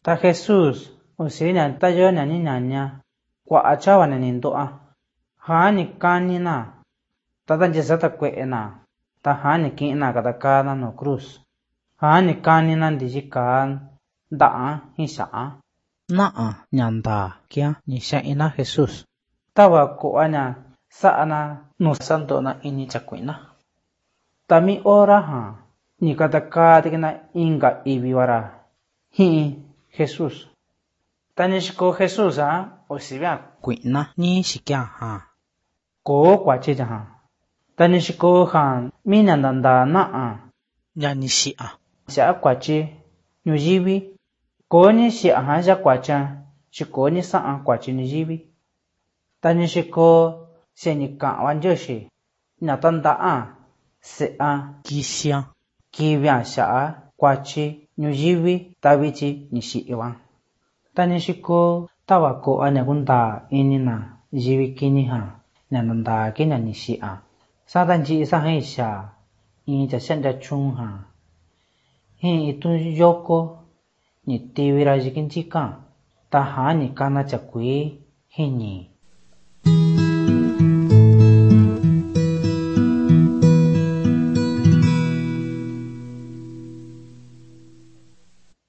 Ta Jesus usi na ta yo na ni nanya kwa chawa na ni ndoa ha ni kanina ta ta jesa ta kwe na ta ha ni kina ka ta ka na no cruz ha ni kanina ndijikan da hi sa na nyanda kia ni sha ina Jesus ta wa ko ana sa na no santo na ini chakwina ta mi ora ha ni ka ta ka te na inga ibiwara hi Jesus tanishiko Jesus ha osibia kwina ni shikia ha ko kwa che ha tanishiko han mina nanda na ya ni shia sha kwa che nyujibi ko ni shi ha ja kwa cha shiko ni sa kwa che nyujibi tanishiko se ni ka wan je shi na tanda se kisia kibia sha kwa che nyujibi tabichi ni shi iwan tanishiko tawa ko ane gunda inina jiwi kini ha nananda kina nishi sadanji isa haisha in ja senda chung ha hi itu yoko ni tiwira jikin chika ta ha ni kana chakui hi ni